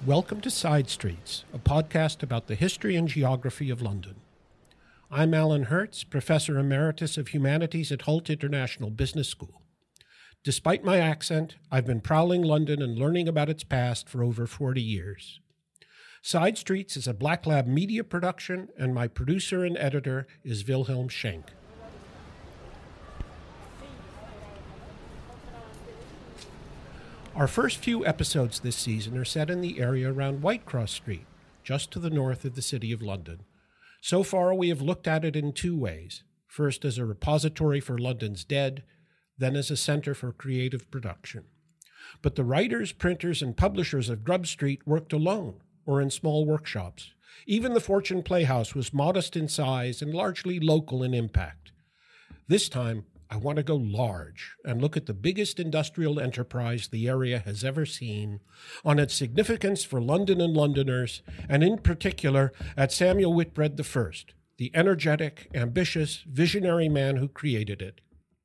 Welcome to Side Streets, a podcast about the history and geography of London. I'm Alan Hertz, Professor Emeritus of Humanities at Hult International Business School. Despite my accent, I've been prowling London and learning about its past for over 40 years. Side Streets is a Black Lab media production, and my producer and editor is Wilhelm Schenk. Our first few episodes this season are set in the area around Whitecross Street, just to the north of the City of London. So far, we have looked at it in two ways. First as a repository for London's dead, then as a center for creative production. But the writers, printers, and publishers of Grub Street worked alone or in small workshops. Even the Fortune Playhouse was modest in size and largely local in impact. This time, I want to go large and look at the biggest industrial enterprise the area has ever seen, on its significance for London and Londoners, and in particular at Samuel Whitbread I, the energetic, ambitious, visionary man who created it.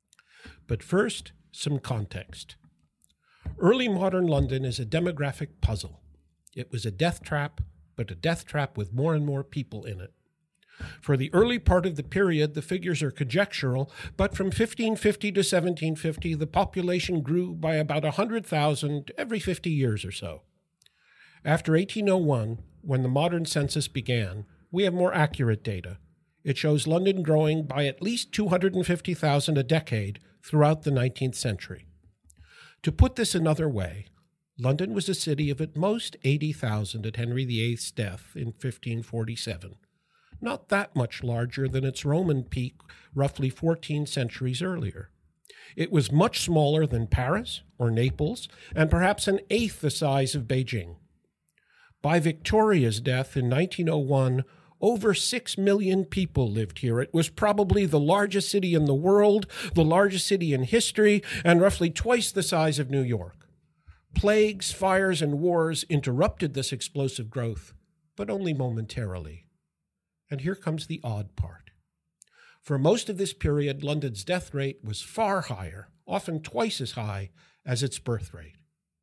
But first, some context. Early modern London is a demographic puzzle. It was a death trap, but a death trap with more and more people in it. For the early part of the period, the figures are conjectural, but from 1550 to 1750, the population grew by about 100,000 every 50 years or so. After 1801, when the modern census began, we have more accurate data. It shows London growing by at least 250,000 a decade throughout the 19th century. To put this another way, London was a city of at most 80,000 at Henry VIII's death in 1547. Not that much larger than its Roman peak roughly 14 centuries earlier. It was much smaller than Paris or Naples, and perhaps an eighth the size of Beijing. By Victoria's death in 1901, over 6 million people lived here. It was probably the largest city in the world, the largest city in history, and roughly twice the size of New York. Plagues, fires, and wars interrupted this explosive growth, but only momentarily. And here comes the odd part. For most of this period, London's death rate was far higher, often twice as high as its birth rate.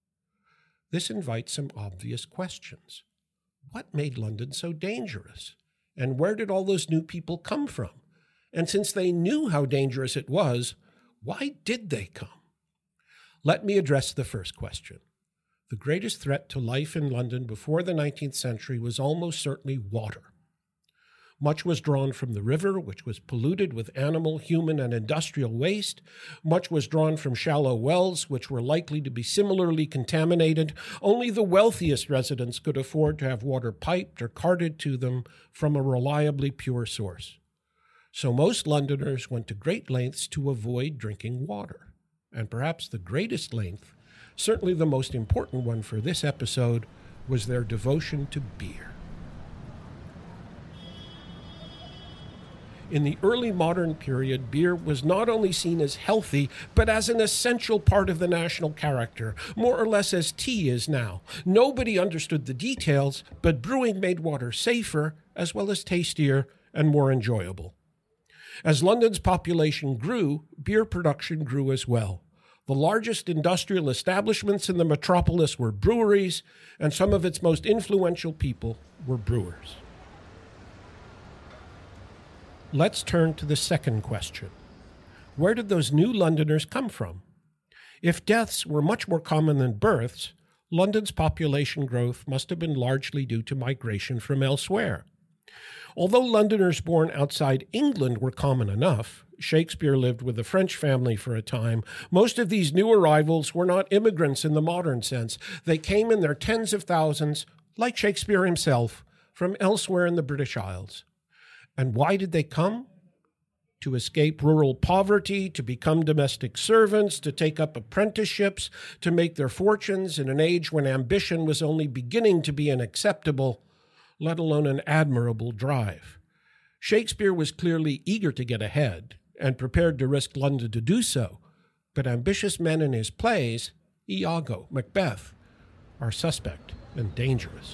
This invites some obvious questions. What made London so dangerous? And where did all those new people come from? And since they knew how dangerous it was, why did they come? Let me address the first question. The greatest threat to life in London before the 19th century was almost certainly water. Much was drawn from the river, which was polluted with animal, human, and industrial waste. Much was drawn from shallow wells, which were likely to be similarly contaminated. Only the wealthiest residents could afford to have water piped or carted to them from a reliably pure source. So most Londoners went to great lengths to avoid drinking water. And perhaps the greatest length, certainly the most important one for this episode, was their devotion to beer. In the early modern period, beer was not only seen as healthy, but as an essential part of the national character, more or less as tea is now. Nobody understood the details, but brewing made water safer, as well as tastier and more enjoyable. As London's population grew, beer production grew as well. The largest industrial establishments in the metropolis were breweries, and some of its most influential people were brewers. Let's turn to the second question. Where did those new Londoners come from? If deaths were much more common than births, London's population growth must have been largely due to migration from elsewhere. Although Londoners born outside England were common enough, Shakespeare lived with a French family for a time, most of these new arrivals were not immigrants in the modern sense. They came in their tens of thousands, like Shakespeare himself, from elsewhere in the British Isles. And why did they come? To escape rural poverty, to become domestic servants, to take up apprenticeships, to make their fortunes in an age when ambition was only beginning to be an acceptable, let alone an admirable drive. Shakespeare was clearly eager to get ahead and prepared to risk London to do so, but ambitious men in his plays, Iago, Macbeth, are suspect and dangerous.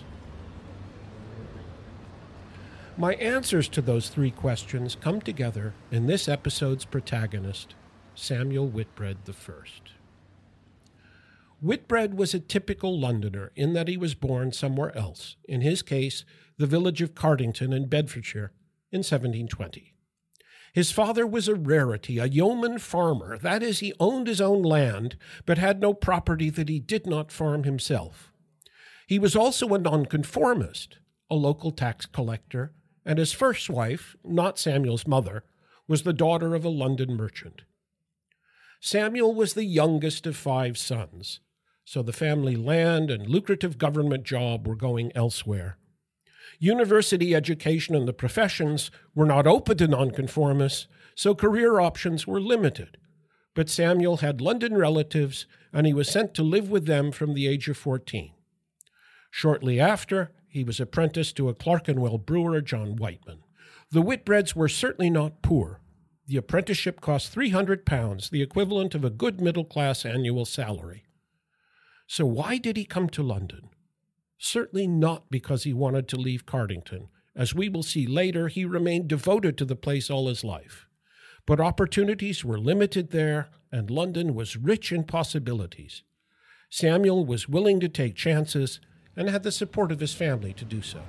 My answers to those three questions come together in this episode's protagonist, Samuel Whitbread I. Whitbread was a typical Londoner in that he was born somewhere else, in his case, the village of Cardington in Bedfordshire, in 1720. His father was a rarity, a yeoman farmer. That is, he owned his own land, but had no property that he did not farm himself. He was also a nonconformist, a local tax collector, and his first wife, not Samuel's mother, was the daughter of a London merchant. Samuel was the youngest of 5 sons, so the family land and lucrative government job were going elsewhere. University education and the professions were not open to nonconformists, so career options were limited. But Samuel had London relatives, and he was sent to live with them from the age of 14. Shortly after, he was apprenticed to a Clerkenwell brewer, John Whiteman. The Whitbreads were certainly not poor. The apprenticeship cost £300, the equivalent of a good middle-class annual salary. So why did he come to London? Certainly not because he wanted to leave Cardington. As we will see later, he remained devoted to the place all his life. But opportunities were limited there, and London was rich in possibilities. Samuel was willing to take chances and had the support of his family to do so.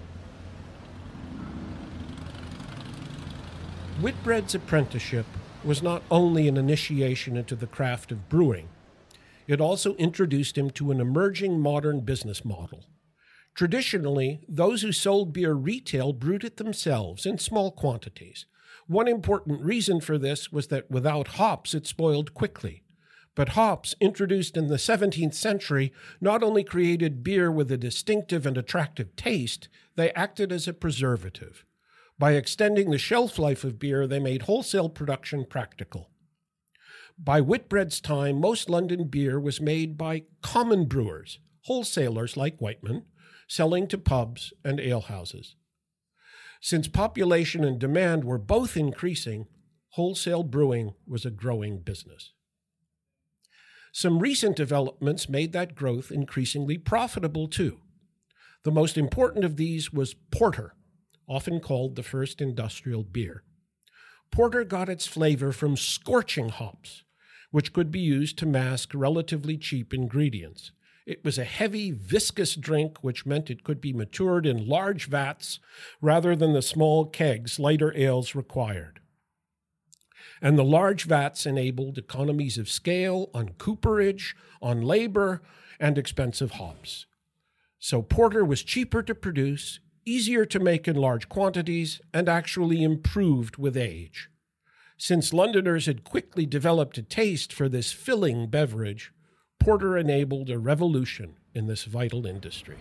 Whitbread's apprenticeship was not only an initiation into the craft of brewing, it also introduced him to an emerging modern business model. Traditionally, those who sold beer retail brewed it themselves in small quantities. One important reason for this was that without hops it spoiled quickly. But hops, introduced in the 17th century, not only created beer with a distinctive and attractive taste, they acted as a preservative. By extending the shelf life of beer, they made wholesale production practical. By Whitbread's time, most London beer was made by common brewers, wholesalers like Whiteman, selling to pubs and alehouses. Since population and demand were both increasing, wholesale brewing was a growing business. Some recent developments made that growth increasingly profitable too. The most important of these was porter, often called the first industrial beer. Porter got its flavor from scorching hops, which could be used to mask relatively cheap ingredients. It was a heavy, viscous drink, which meant it could be matured in large vats rather than the small kegs lighter ales required. And the large vats enabled economies of scale on cooperage, on labor, and expensive hops. So porter was cheaper to produce, easier to make in large quantities, and actually improved with age. Since Londoners had quickly developed a taste for this filling beverage, porter enabled a revolution in this vital industry.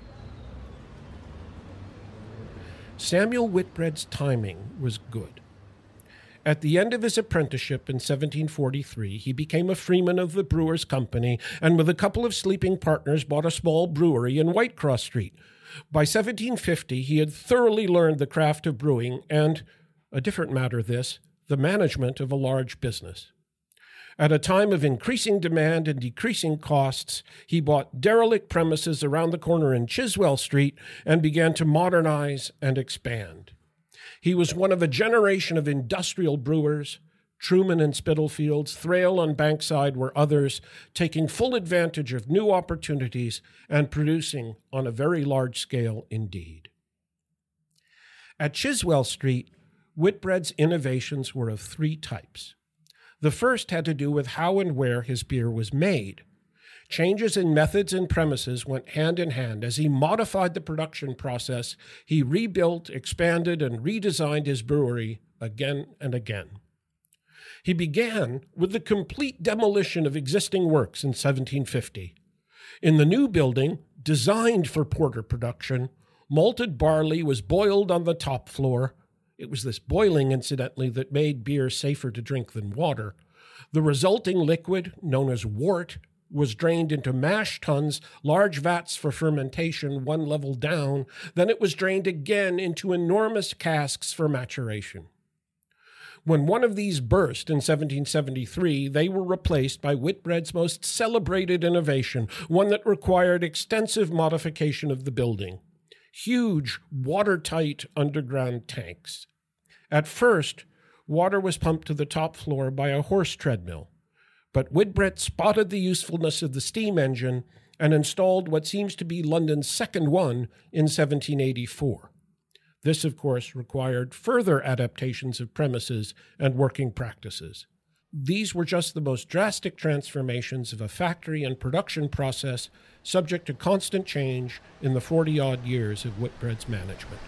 Samuel Whitbread's timing was good. At the end of his apprenticeship in 1743, he became a freeman of the Brewers' Company and with a couple of sleeping partners bought a small brewery in Whitecross Street. By 1750, he had thoroughly learned the craft of brewing and, a different matter this, the management of a large business. At a time of increasing demand and decreasing costs, he bought derelict premises around the corner in Chiswell Street and began to modernize and expand. He was one of a generation of industrial brewers. Truman and Spitalfields, Thrale on Bankside were others, taking full advantage of new opportunities and producing on a very large scale indeed. At Chiswell Street, Whitbread's innovations were of 3 types. The first had to do with how and where his beer was made. Changes in methods and premises went hand in hand. As he modified the production process, he rebuilt, expanded, and redesigned his brewery again and again. He began with the complete demolition of existing works in 1750. In the new building, designed for porter production, malted barley was boiled on the top floor. It was this boiling, incidentally, that made beer safer to drink than water. The resulting liquid, known as wort, was drained into mash tuns, large vats for fermentation 1 level down. Then it was drained again into enormous casks for maturation. When one of these burst in 1773, they were replaced by Whitbread's most celebrated innovation, one that required extensive modification of the building. Huge, watertight underground tanks. At first, water was pumped to the top floor by a horse treadmill, but Whitbread spotted the usefulness of the steam engine and installed what seems to be London's second one in 1784. This, of course, required further adaptations of premises and working practices. These were just the most drastic transformations of a factory and production process subject to constant change in the 40-odd years of Whitbread's management.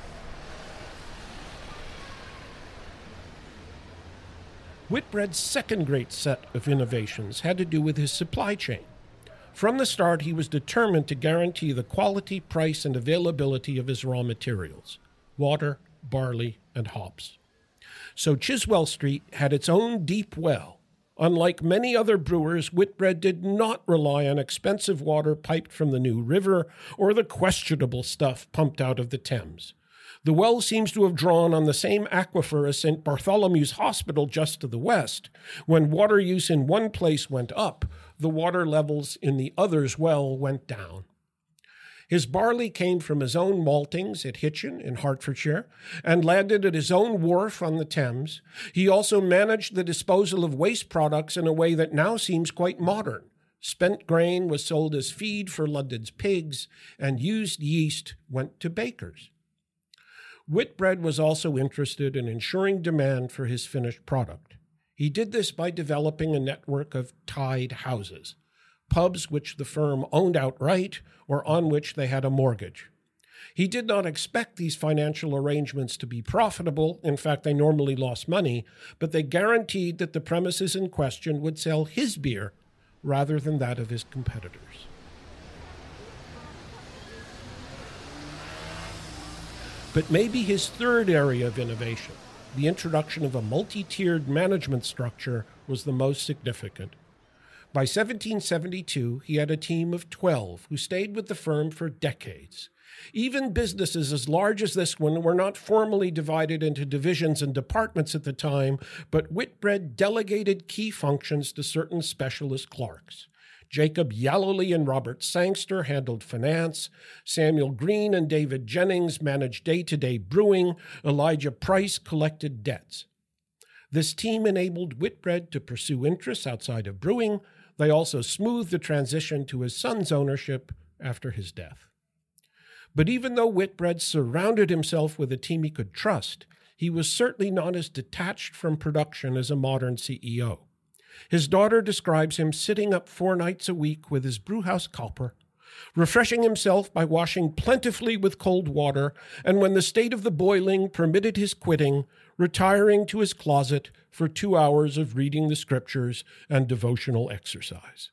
Whitbread's second great set of innovations had to do with his supply chain. From the start, he was determined to guarantee the quality, price, and availability of his raw materials: water, barley, and hops. So Chiswell Street had its own deep well. Unlike many other brewers, Whitbread did not rely on expensive water piped from the New River or the questionable stuff pumped out of the Thames. The well seems to have drawn on the same aquifer as St. Bartholomew's Hospital just to the west. When water use in one place went up, the water levels in the other's well went down. His barley came from his own maltings at Hitchin in Hertfordshire and landed at his own wharf on the Thames. He also managed the disposal of waste products in a way that now seems quite modern. Spent grain was sold as feed for London's pigs, and used yeast went to bakers. Whitbread was also interested in ensuring demand for his finished product. He did this by developing a network of tied houses, pubs which the firm owned outright or on which they had a mortgage. He did not expect these financial arrangements to be profitable. In fact, they normally lost money, but they guaranteed that the premises in question would sell his beer rather than that of his competitors. But maybe his third area of innovation, the introduction of a multi-tiered management structure, was the most significant. By 1772, he had a team of 12 who stayed with the firm for decades. Even businesses as large as this one were not formally divided into divisions and departments at the time, but Whitbread delegated key functions to certain specialist clerks. Jacob Yallowly and Robert Sangster handled finance. Samuel Green and David Jennings managed day-to-day brewing. Elijah Price collected debts. This team enabled Whitbread to pursue interests outside of brewing. They also smoothed the transition to his son's ownership after his death. But even though Whitbread surrounded himself with a team he could trust, he was certainly not as detached from production as a modern CEO. His daughter describes him sitting up 4 nights a week with his brewhouse copper, refreshing himself by washing plentifully with cold water, and when the state of the boiling permitted his quitting, retiring to his closet for 2 hours of reading the scriptures and devotional exercise.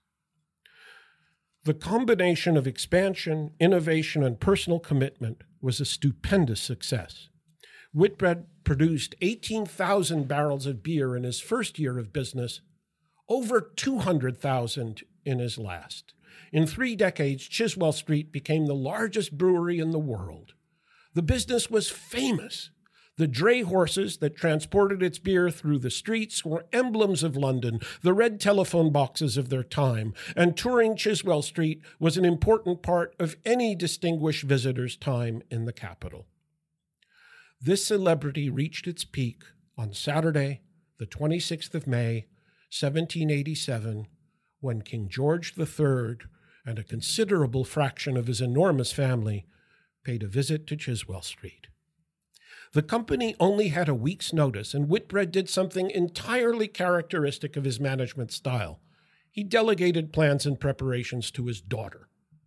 The combination of expansion, innovation, and personal commitment was a stupendous success. Whitbread produced 18,000 barrels of beer in his first year of business, over 200,000 in his last. In 3 decades, Chiswell Street became the largest brewery in the world. The business was famous. The dray horses that transported its beer through the streets were emblems of London, the red telephone boxes of their time, and touring Chiswell Street was an important part of any distinguished visitor's time in the capital. This celebrity reached its peak on Saturday, the 26th of May, 1787, when King George III and a considerable fraction of his enormous family paid a visit to Chiswell Street. The company only had a week's notice, and Whitbread did something entirely characteristic of his management style. He delegated plans and preparations to his daughter.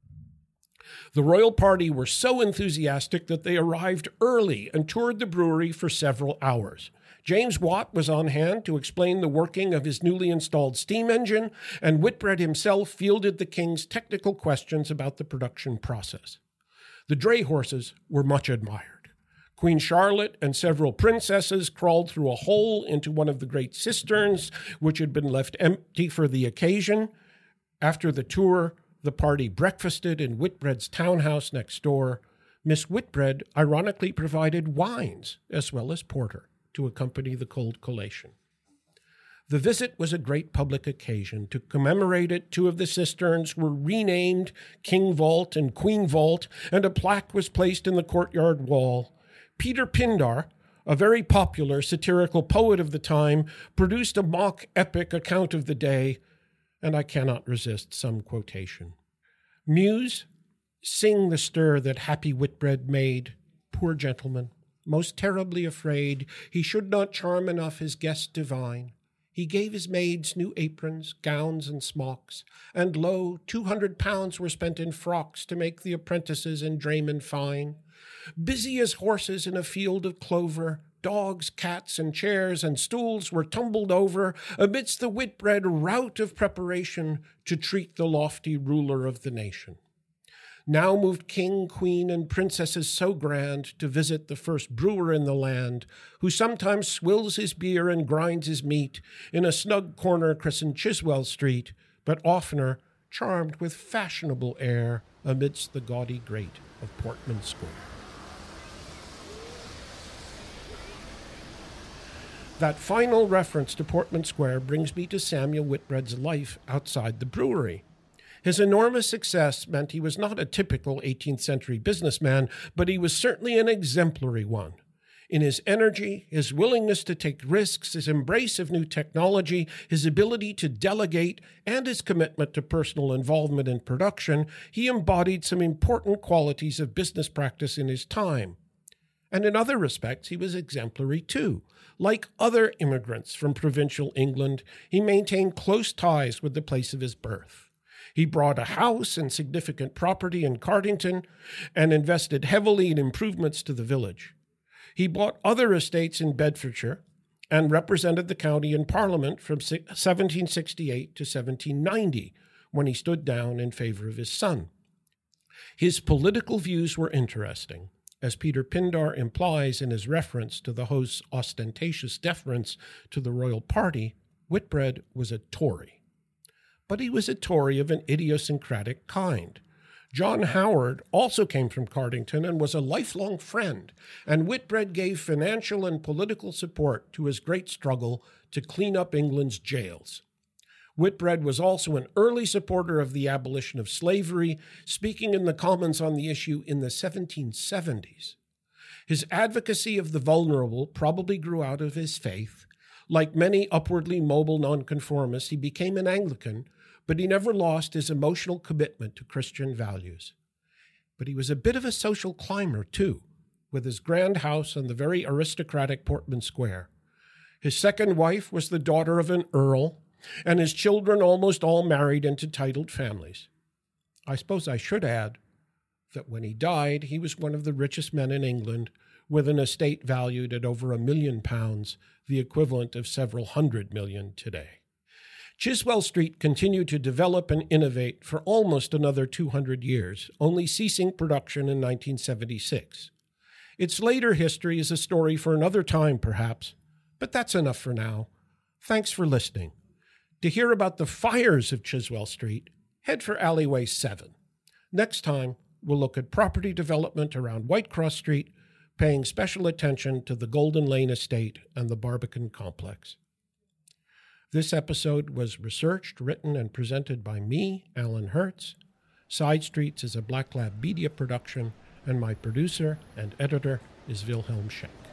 The royal party were so enthusiastic that they arrived early and toured the brewery for several hours. James Watt was on hand to explain the working of his newly installed steam engine, and Whitbread himself fielded the king's technical questions about the production process. The dray horses were much admired. Queen Charlotte and several princesses crawled through a hole into one of the great cisterns, which had been left empty for the occasion. After the tour, the party breakfasted in Whitbread's townhouse next door. Miss Whitbread ironically provided wines as well as porter to accompany the cold collation. The visit was a great public occasion. To commemorate it, 2 of the cisterns were renamed King Vault and Queen Vault, and a plaque was placed in the courtyard wall. Peter Pindar, a very popular satirical poet of the time, produced a mock epic account of the day, and I cannot resist some quotation. Muse, sing the stir that happy Whitbread made, poor gentleman, most terribly afraid he should not charm enough his guest divine. He gave his maids new aprons, gowns, and smocks, and lo, 200 pounds were spent in frocks to make the apprentices and draymen fine. Busy as horses in a field of clover, dogs, cats, and chairs and stools were tumbled over amidst the Whitbread rout of preparation to treat the lofty ruler of the nation. Now moved king, queen, and princesses so grand to visit the first brewer in the land, who sometimes swills his beer and grinds his meat in a snug corner christened Chiswell Street, but oftener charmed with fashionable air amidst the gaudy grate of Portman Square. That final reference to Portman Square brings me to Samuel Whitbread's life outside the brewery. His enormous success meant he was not a typical 18th century businessman, but he was certainly an exemplary one. In his energy, his willingness to take risks, his embrace of new technology, his ability to delegate, and his commitment to personal involvement in production, he embodied some important qualities of business practice in his time. And in other respects, he was exemplary too. Like other immigrants from provincial England, he maintained close ties with the place of his birth. He bought a house and significant property in Cardington and invested heavily in improvements to the village. He bought other estates in Bedfordshire and represented the county in Parliament from 1768 to 1790, when he stood down in favor of his son. His political views were interesting. As Peter Pindar implies in his reference to the host's ostentatious deference to the royal party, Whitbread was a Tory. But he was a Tory of an idiosyncratic kind. John Howard also came from Cardington and was a lifelong friend, and Whitbread gave financial and political support to his great struggle to clean up England's jails. Whitbread was also an early supporter of the abolition of slavery, speaking in the Commons on the issue in the 1770s. His advocacy of the vulnerable probably grew out of his faith. Like many upwardly mobile nonconformists, he became an Anglican, but he never lost his emotional commitment to Christian values. But he was a bit of a social climber, too, with his grand house on the very aristocratic Portman Square. His second wife was the daughter of an earl, and his children almost all married into titled families. I suppose I should add that when he died, he was one of the richest men in England, with an estate valued at over £1 million, the equivalent of several hundred million today. Chiswell Street continued to develop and innovate for almost another 200 years, only ceasing production in 1976. Its later history is a story for another time, perhaps, but that's enough for now. Thanks for listening. To hear about the fires of Chiswell Street, head for Alleyway 7. Next time, we'll look at property development around Whitecross Street, paying special attention to the Golden Lane Estate and the Barbican Complex. This episode was researched, written, and presented by me, Alan Hertz. Side Streets is a Black Lab Media production, and my producer and editor is Wilhelm Schenk.